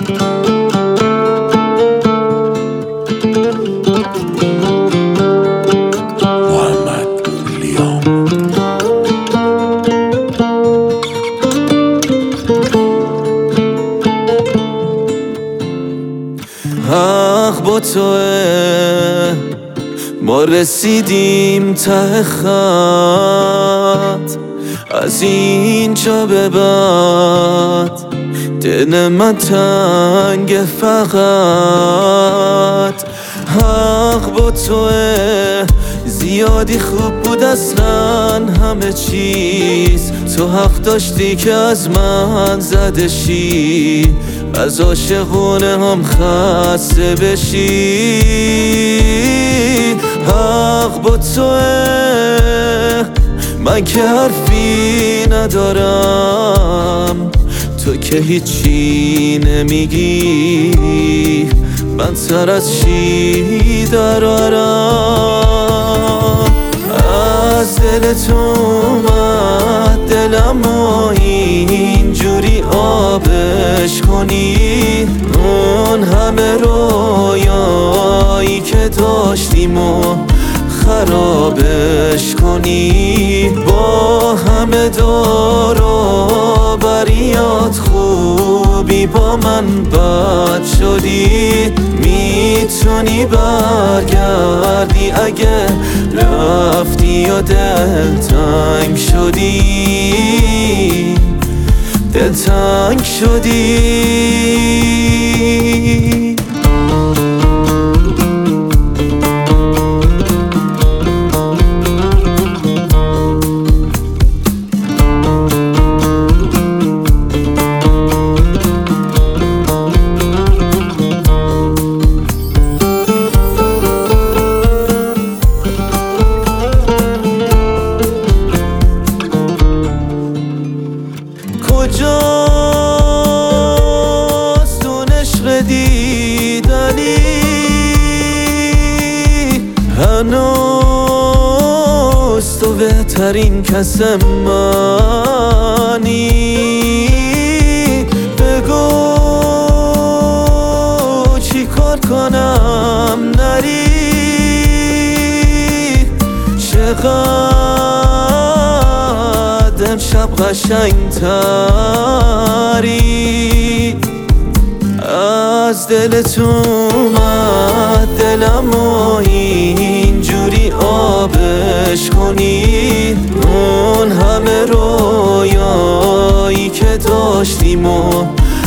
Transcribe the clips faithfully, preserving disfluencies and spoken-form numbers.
حق با توه، ما رسیدیم ته خط. از اینجا به بعد دل من تنگ فقط. حق با توه، زیادی خوب بود اصلا همه چیز. تو حق داشتی که از من زده شی، از عاشقونه هم خسته بشی. حق با توه، من که حرفی ندارم، تو که هیچی نمیگی، من سر از چی درارم. از دل تو اومد دلم و اینجوری آبش کنی. اون همه رویایی که داشتیم و خرابش کنی. با همه دار و بریات خوبی با من بد شدی. میتونی برگردی اگه رفتی و دل تنگ شدی، دل تنگ شدی. کجاست اون عشق دیدنی؟ هنوز تو بهترین کس منی. بگو چی کار کنم نری؟ چقدر امشب قشنگ تری. از دل تو اومد دلم و اینجوری آبش کنی. اون همه رویایی که داشتیم و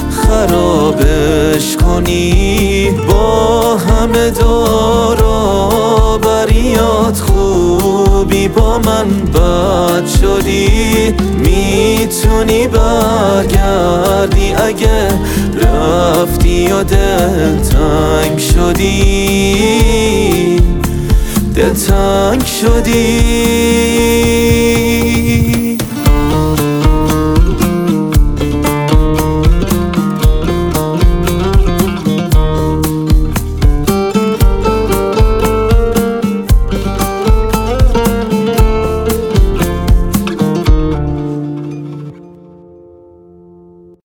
خرابش کنی. با همه دار و بریات خوبی با من بد شدی. میتونی برگردی اگه رفتی و دل تنگ شدی، دل تنگ شدی.